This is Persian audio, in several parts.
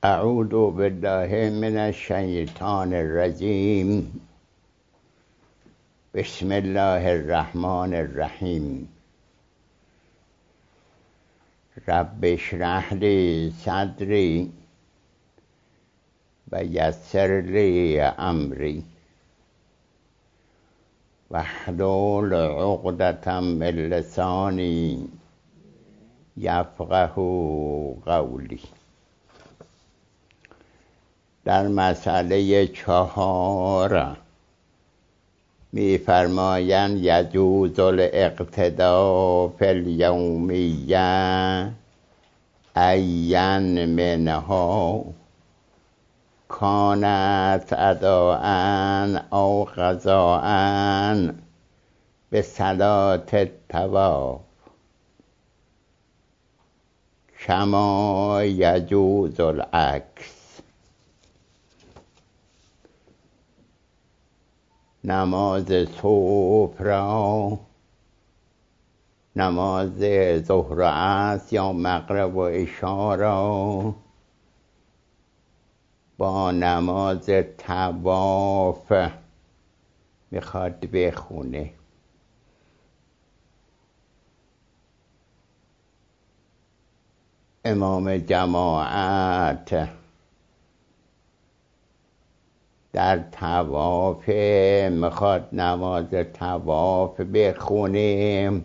اعوذ بالله من الشیطان الرجیم. بسم الله الرحمن الرحیم. رب اشرح لی صدری و یسر لی امری واحلل عقدة من لسانی یفقه قولی. در مسئله 4 می‌فرمایند یجوز الاقتداء فی الیومیه این منها کانت اداء او قضاء بصلاة الطواف کما یجوز العکس. نماز صبح را، نماز ظهر و عصر یا مغرب و عشا را با نماز طواف میخواد بخونه. امام جماعت در طواف میخواد نماز طواف بخونه،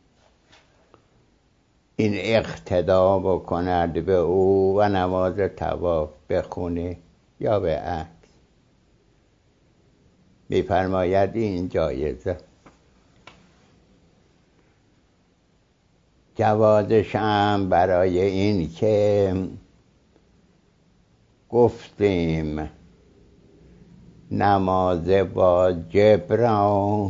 این اقتدا بکند به او و نماز طواف بخونه یا به عکس. میفرماید این جایزه. جوازش هم برای این که گفتیم نماز واجب را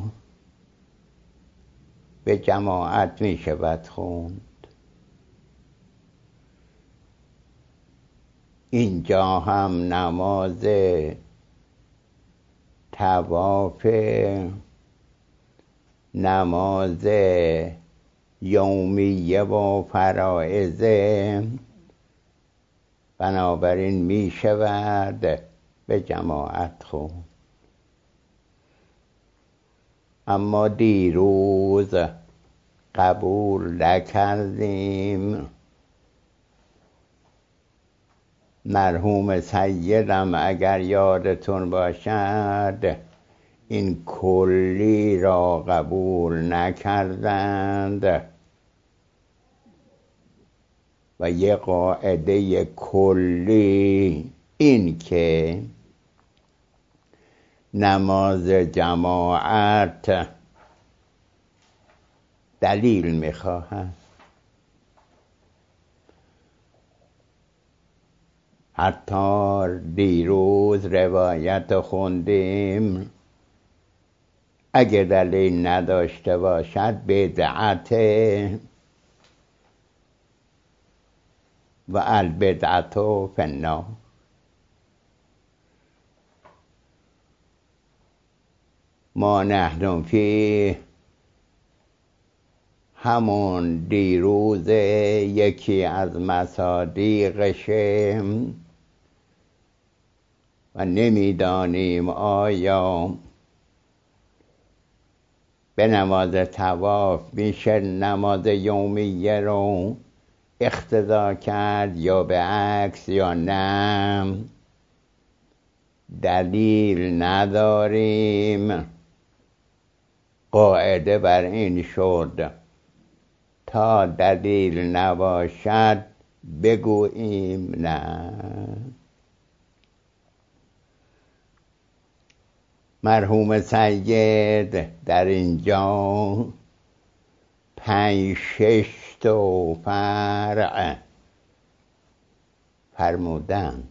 به جماعت می شود خوند. اینجا هم نماز طواف، نماز یومیه و فرائضه، بنابراین می شود به جماعت خوند. اما دیروز قبول نکردیم. مرحوم سیدم اگر یادتون باشد این کلی را قبول نکردند و یه قاعده کلی این که نماز جماعت دلیل میخواهد. حتی دیروز روایت خوندیم اگه دلیل نداشته باشد بدعت و البدعت فی النار. ما نحن فی همون دیروز یکی از مصادیقشه و نمیدانیم آیا به نماز طواف میشه نماز یومیه رو اقتدا کرد یا به عکس یا نه. دلیل نداریم. قاعده بر این شد تا دلیل نباشد بگوییم نه. مرحوم سید در اینجا 5-6 تا فرع فرمودند.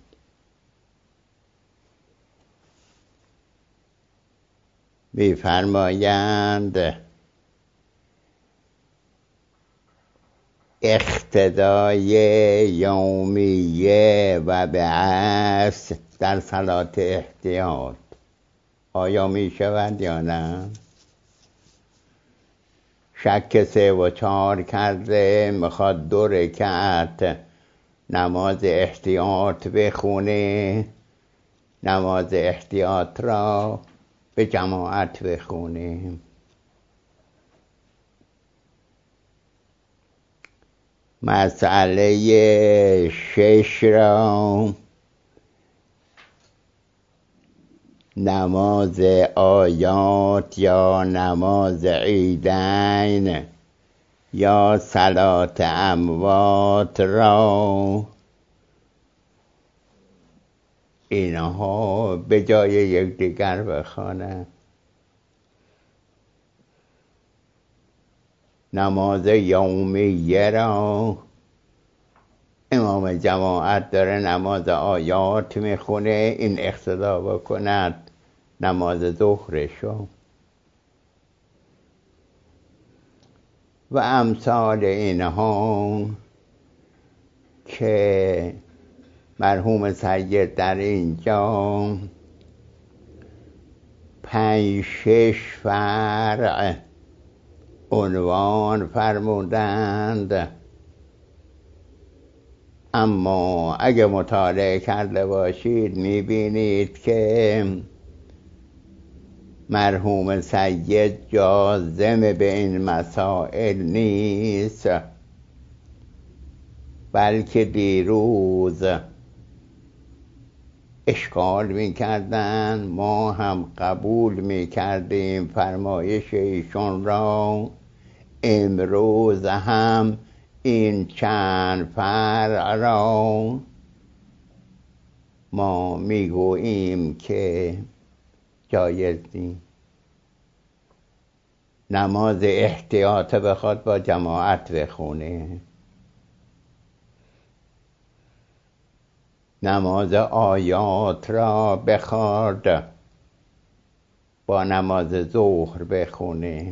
می‌فرمایند اقتدای یومیه و به عکس در صلاة احتیاط آیا می شود یا نه؟ شک 3 و 4 کرده میخواد 2 رکعت نماز احتیاط بخونه، نماز احتیاط را به جماعت بخونه. مسئله 6 را نماز آیات یا نماز عیدین یا صلات اموات را اینها به جای یکدیگر بخوانند. نماز یومیه را امام جماعت داره نماز آیات میخونه، این اقتدا بکند نماز ظهرشو و امثال اینها که مرحوم سید در اینجا 5-6 فرع عنوان فرمودند، اما اگه مطالعه کرده باشید میبینید که مرحوم سید جازم به این مسائل نیست، بلکه دیروز اشکال میکردن، ما هم قبول میکردیم فرمایش ایشون را، امروز هم این چند فرع را ما میگوییم که جایز نیست. نماز احتیاط بخواد با جماعت بخونه، نماز آیات را بخواد با نماز ظهر بخونه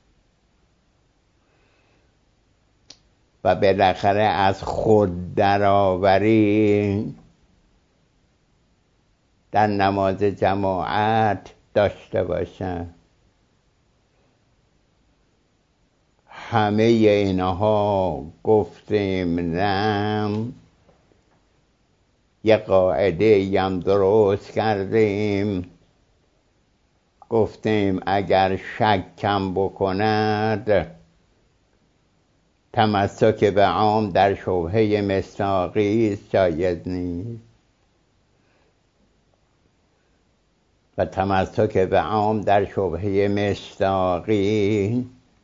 و بالاخره از خود درآوری در نماز جماعت داشته باشن. همه اینها گفتیم نه، یه قاعده هم درست کردیم، گفتیم اگر شکم بکند تمسک به عام در شبهه مصداقی جایز نیست و تمسک به عام در شبهه مصداقی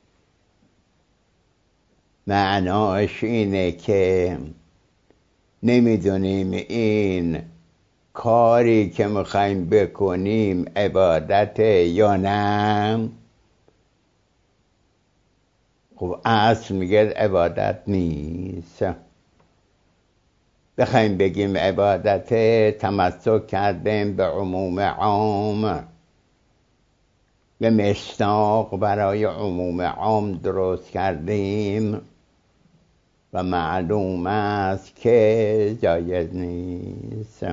معناش اینه که نمیدونیم این کاری که میخوایم بکنیم عبادت یا نه. خب اصل میگه عبادت نیست. بخوایم بگیم عبادت، تمسک کردیم به عموم عام، یه مصداق برای عموم عام درست کردیم و معلوم است که جایز نیست.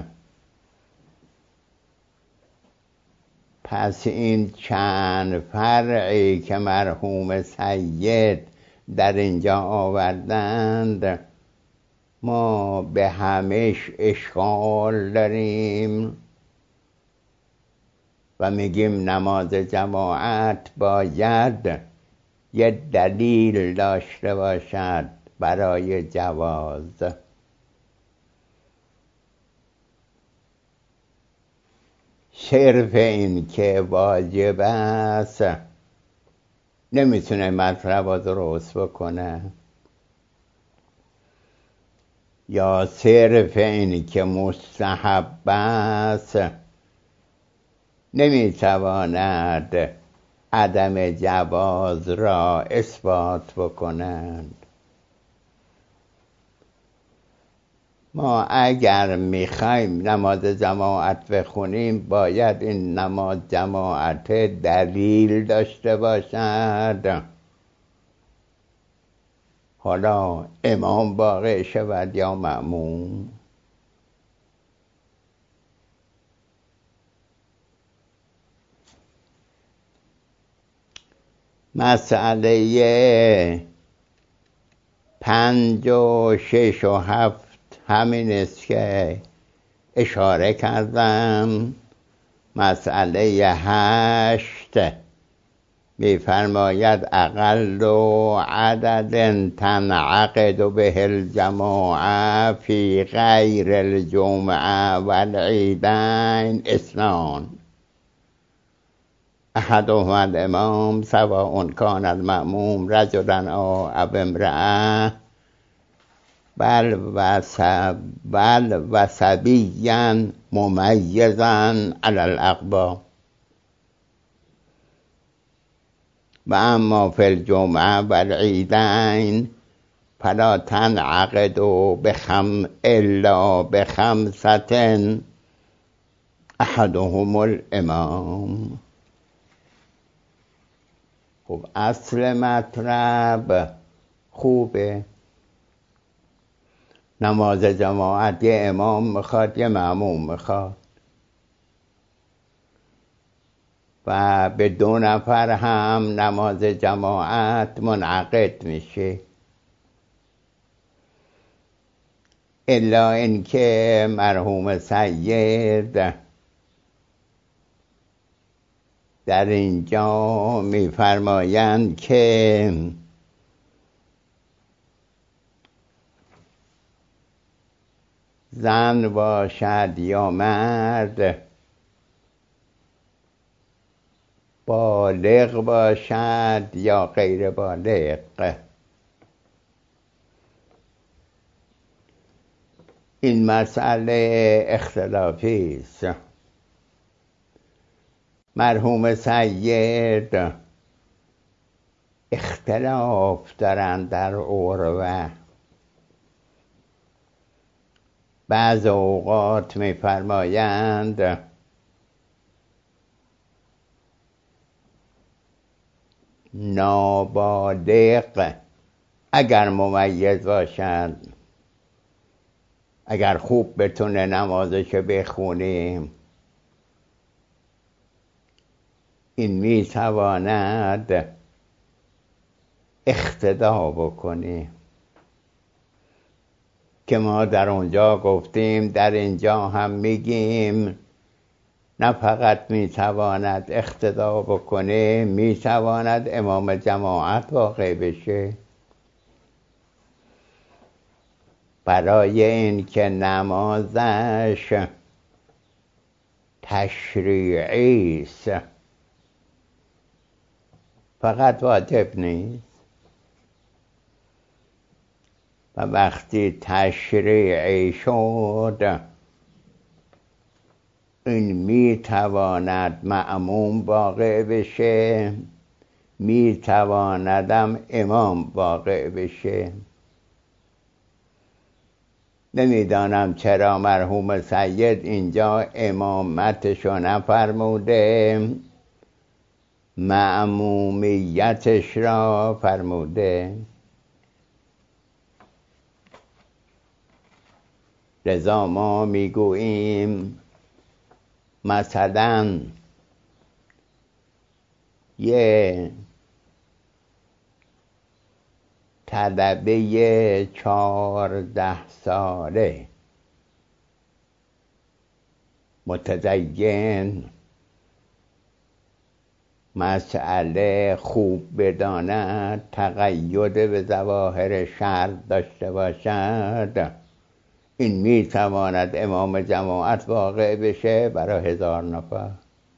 پس این چند فرعی که مرحوم سید در اینجا آوردند ما به همش اشکال داریم و میگیم نماز جماعت باید یه دلیل داشته باشد برای جواز. صرف این که واجب است نمیتونه مطلب رو درست بکنه، یا صرف این که مستحب است نمیتواند عدم جواز را اثبات بکنند. ما اگر میخوایم نماز جماعت بخونیم باید این نماز جماعت دلیل داشته باشد، حالا امام واقع شود یا مأموم. مسئله 5 و 6 و 7 همین است که اشاره کردم. مسئله 8 می‌فرماید اقل و عدد تنعقد به الجماعه فی غیر الجمعه و العیدین اثنان، احدهما الامام سواء کان المأموم رجلا او امرأة بل و صبیا ممیزا علی الاقبا، و اما فی الجمعه و العیدین فلا تنعقد الا بخمسة احدهم الامام. خب اصل مطلب خوبه. نماز جماعت یه امام میخواد یه مأموم میخواد و به 2 نفر هم نماز جماعت منعقد میشه، الا اینکه مرحوم سید در اینجا میفرمایند که زن باشد یا مرد، بالغ باشد یا غیر بالغ، این مسئله اختلافی است. مرحوم سید اختلاف دارند در عروه. بعض اوقات می‌فرمایند نابالغ اگر ممیز باشد، اگر خوب بتونه نمازش بخونه، این میتواند اقتدا بکنه که ما در اونجا گفتیم، در اینجا هم میگیم نه فقط میتواند اقتدا بکنه، میتواند امام جماعت واقع بشه. برای این که نمازش تشریعی است، فقط واجب نیست. و وقتی تشریعی شد، این میتواند مأموم واقع بشه، میتواندم امام واقع بشه. نمیدانم چرا مرحوم سید اینجا امامتشو نفرموده، مأمومیتش را فرموده. لذا ما میگوییم مثلا یه طلبه 14 ساله متدین مسئله خوب بداند، تقید به ظواهر شرع داشته باشد، این میتواند امام جماعت واقع بشه برای 1000 نفر.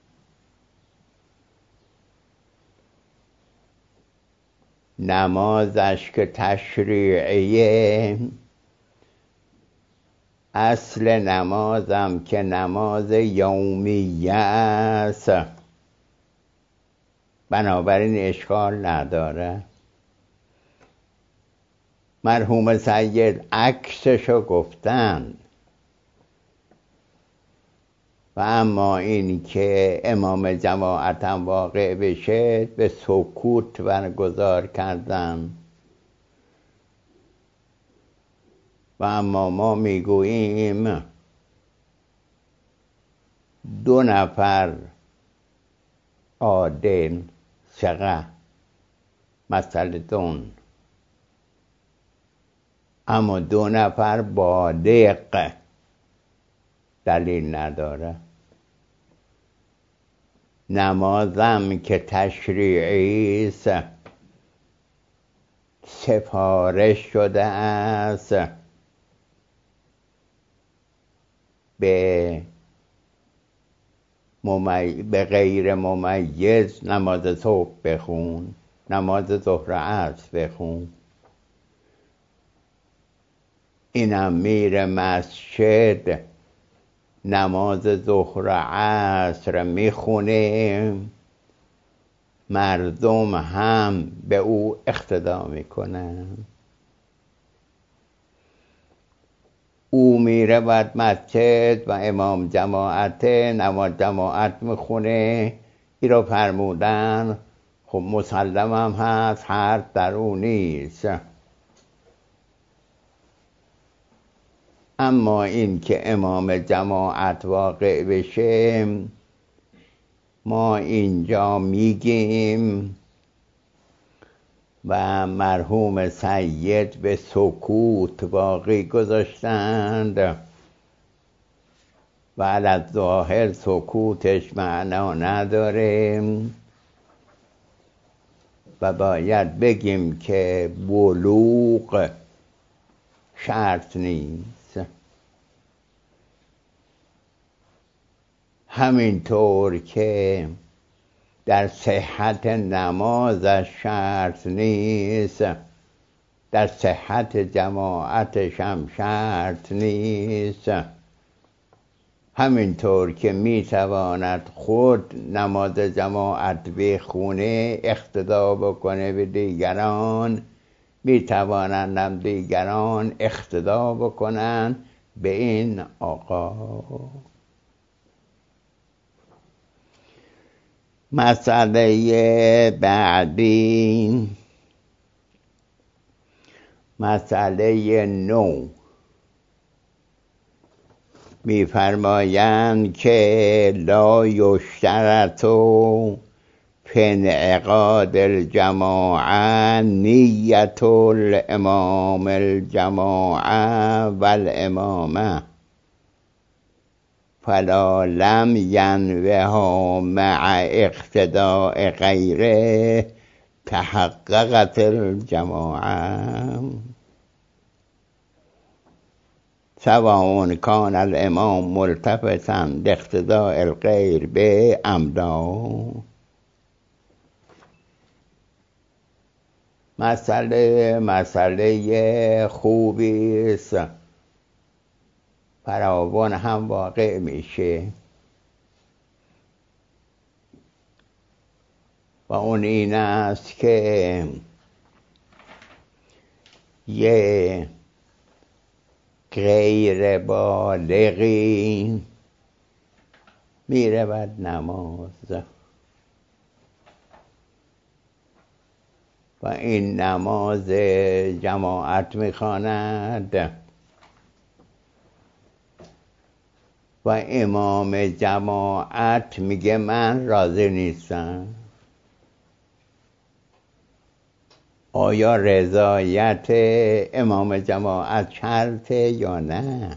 نمازش که تشریعیه، اصل نمازم که نماز یومیه است، بنابراین اشکال نداره. مرحوم سید عکسشو گفتن. و اما این که امام جماعت هم واقع بشه به سکوت برگزار کردن. و اما ما میگوییم 2 نفر عادل ثقه مثلتون اما 2 نفر بالغ دلیل نداره. نمازم که تشریعی است، سفارش شده است به غیر ممیز نماز صبح بخون، نماز ظهر عصر بخون. اینم میره مسجد نماز ظهر عصر میخونه، مردم هم به او اقتدا میکنن. او میره بعد مسجد و امام جماعت نماز جماعت میخونه. این رو فرمودن، خب مسلم هم هست، حرف در او نیست. اما این که امام جماعت واقع بشه، ما اینجا میگیم و مرحوم سید به سکوت باقی گذاشتند و علی ظاهر سکوتش معنا نداره و باید بگیم که بلوغ شرط نیست. همینطور که در صحت نمازش شرط نیست، در صحت جماعتش هم شرط نیست. همینطور که میتواند خود نماز جماعت بخونه، اقتدا بکنه به دیگران، میتوانند هم دیگران اقتدا بکنن به این آقا. مسئله بعدی، مسئله 9، میفرمایند که لا یشترط فی انعقاد الجماعه نیت الامام الجماعه و الامامه فلا لم ینوها مع اقتداء غیره تحققت الجماعه سواء کان الامام ملتفتا لاقتداء الغیر به عمدا. مسئله خوبی است، فراوان هم واقع میشه و اون این است که یه غیر بالغی میرود نماز و این نماز جماعت میخواند و امام جماعت میگه من راضی نیستم. آیا رضایت امام جماعت شرطه یا نه؟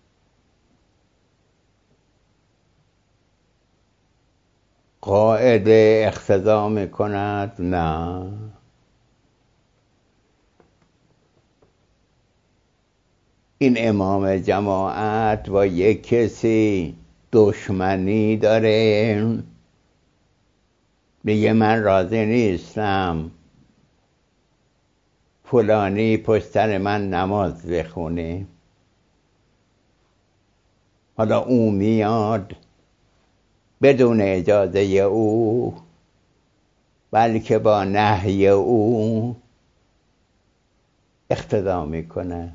قاعده اقتضا میکند نه. این امام جماعت با یک کسی دشمنی داره، میگه من راضی نیستم فلانی پشت سر من نماز بخونه. حالا او میاد بدون اجازه او، بلکه با نهی او اقتدا میکنه.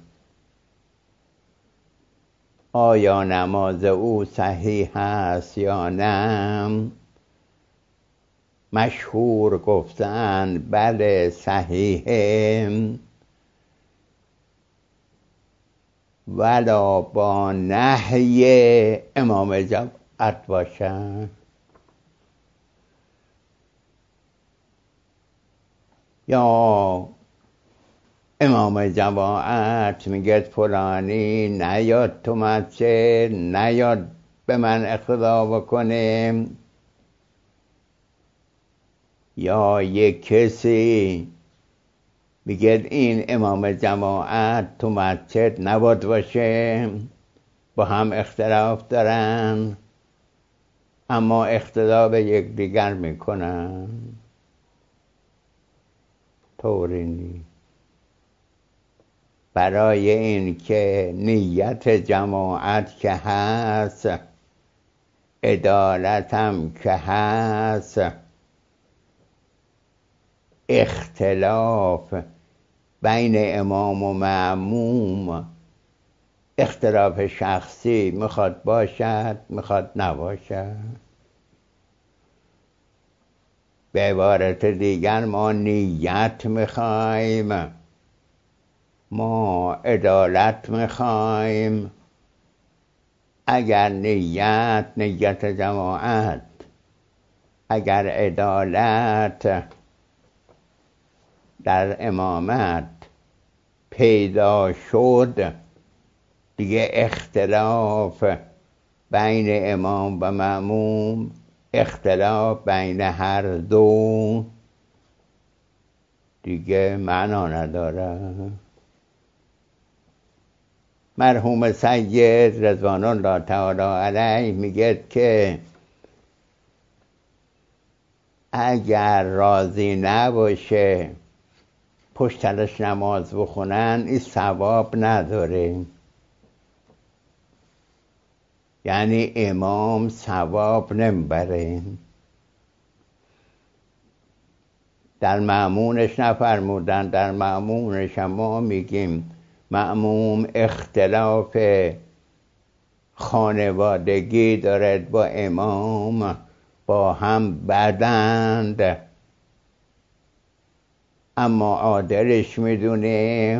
آیا نماز او صحیح است یا نه؟ مشهور گفتن بله صحیحه، ولا با نهی امام جماعت باشن. یا امام جماعت میگه فلانی نیاد تو مسجد، نیاد به من اقتدا بکنه، یا یک کسی میگه این امام جماعت تو مسجد نباید باشه، با هم اختلاف دارن اما اقتدا به یکدیگر میکنن. طوری نیست. برای این که نیت جماعت که هست، عدالت هم که هست، اختلاف بین امام و مأموم اختلاف شخصی میخواد باشد، میخواد نباشد. به عبارت دیگر ما نیت میخوایم، ما عدالت میخوایم. اگر نیت جماعت، اگر عدالت در امامت پیدا شد، دیگه اختلاف بین امام و مأموم، اختلاف بین هر دو دیگه معنا نداره. مرحوم سید رضوان الله تعالی علیه میگه که اگر راضی نباشه پشتش نماز بخونن، این ثواب نداره. یعنی امام ثواب نمیبره. در مأمونش نفرمودن، در مأمونش ما میگیم مأموم اختلاف خانوادگی دارد با امام، با هم بدند، اما عادلش میدونه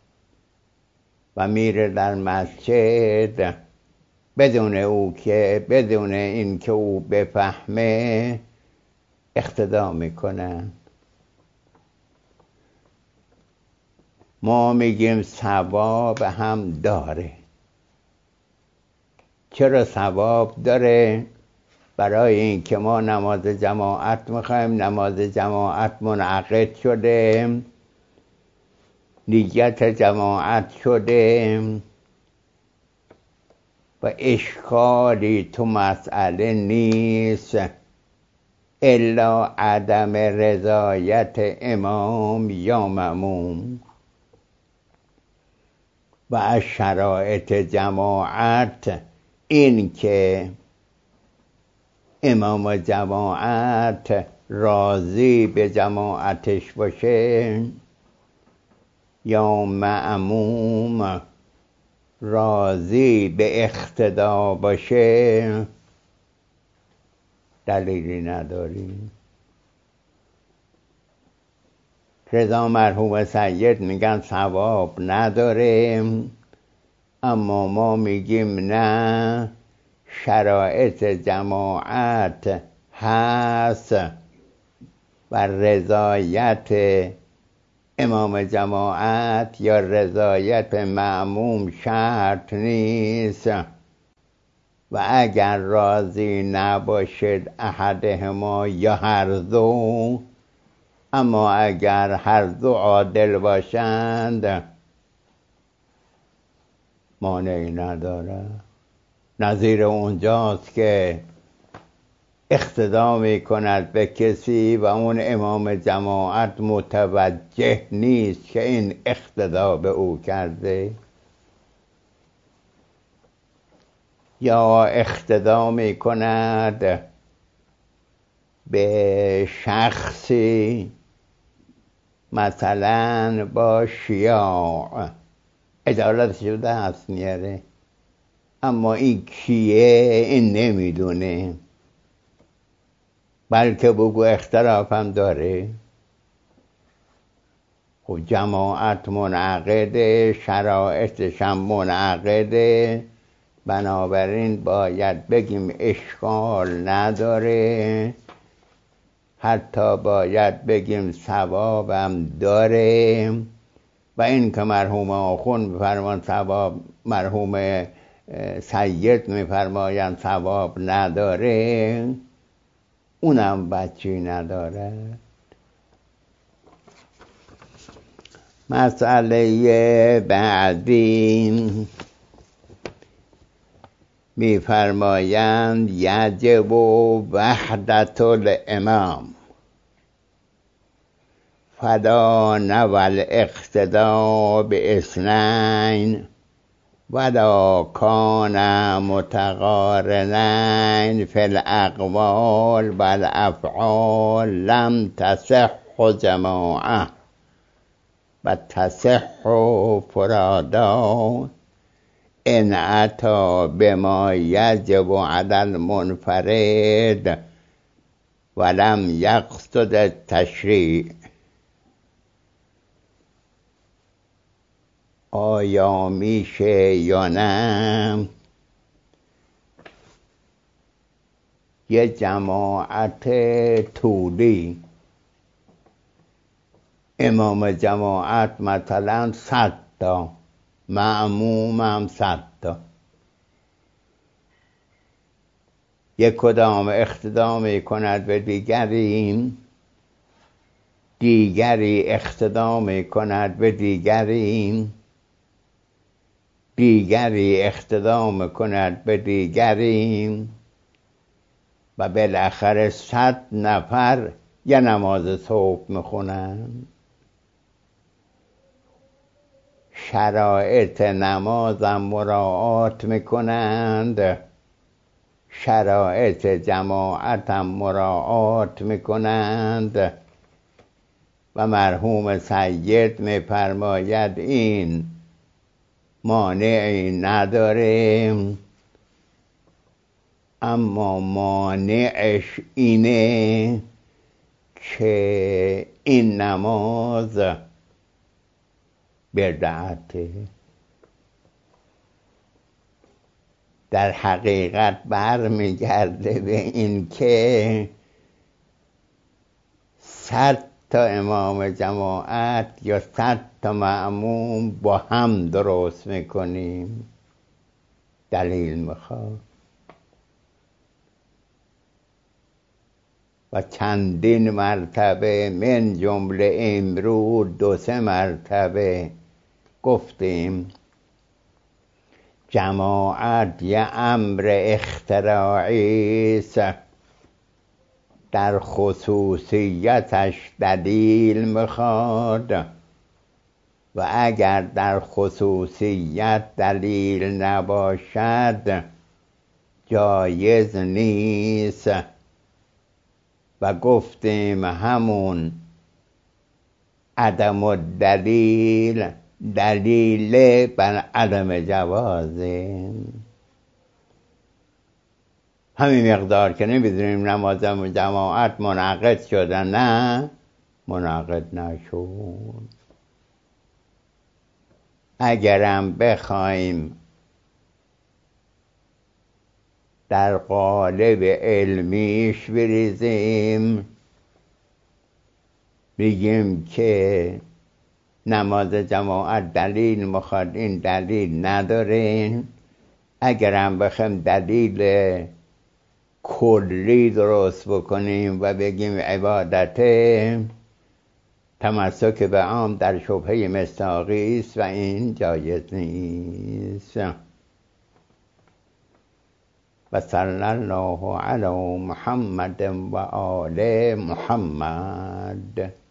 و میره در مسجد بدون این که او بفهمه اقتدا میکنن. ما میگیم ثواب هم داره. چرا ثواب داره؟ برای این که ما نماز جماعت میخوایم، نماز جماعت منعقد شده، نیت جماعت شده و اشکالی تو مسئله نیست الا عدم رضایت امام یا مأموم. و از شرایط جماعت این که امام جماعت راضی به جماعتش باشه یا مأموم راضی به اقتدا باشه، دلیلی نداریم. رضا مرحوم سید میگن ثواب نداره، اما ما میگیم نه، شرایط جماعت هست و رضایت امام جماعت یا رضایت مأموم شرط نیست. و اگر راضی نباشد احدهما یا هر دو، اما اگر هر دو عادل باشند مانعی نداره. نظیر اونجاست که اقتدا میکند به کسی و اون امام جماعت متوجه نیست که این اقتدا به او کرده، یا اقتدا میکند به شخصی مثلا با شیاع، عدالت شده هست میاره، اما این کیه این نمیدونه، بلکه بگو اختلاف هم داره. خب جماعت منعقده، شرایطش هم منعقده، بنابراین باید بگیم اشکال نداره، حتی باید بگیم ثوابم داره. و این که مرحوم آخوند میفرمان ثواب، مرحوم سید میفرمایند ثواب نداره، اونم بچی نداره. مسئله بعدی میفرمایند یجب وحدت الامام فلا نوى الاقتداء باثنين ولا كان متقارنين في الأقوال والأفعال لم تصح جماعة و تصح فرادا ان اتى بما يجب على المنفرد ولم يقصد التشریع. آیا میشه یا نه یه جماعت طولی، امام جماعت مثلا 100 تا، مأموم هم 100 تا، یک کدام اقتدا می کند به دیگری، دیگری اقتدا می کند به دیگری، دیگری اقتدا می کند به دیگری و بالاخره 100 نفر یه نماز صبح میخونن. شرایط نمازم مراعات میکنند، شرایط جماعتم مراعات میکنند و مرحوم سید میفرماید این مانعی نداره، اما مانعش اینه که این نماز بدعته. در حقیقت برمیگرده به این که 100 تا امام جماعت یا 100 تا مأموم با هم درست میکنیم. دلیل میخواد و چندین مرتبه من جمله امروز 2-3 مرتبه گفتیم جماعت یه امر اختراعی است، در خصوصیتش دلیل میخواد و اگر در خصوصیت دلیل نباشد جایز نیست و گفتیم همون عدم الدلیل دلیل بر عدم جوازه. همین مقدار که نمیدونیم نماز جماعت منعقد شده، نه منعقد نشد. اگرم بخوایم در قالب علمیش بریزیم بگیم که نماز جماعت دلیل میخواد، این دلیل نداره. اگرم بخوایم دلیل کلی درست بکنیم و بگیم عبادت تمسک به عام در شبهه مصداقی است و این جایز نیست. و صلی الله علی محمد و آل محمد.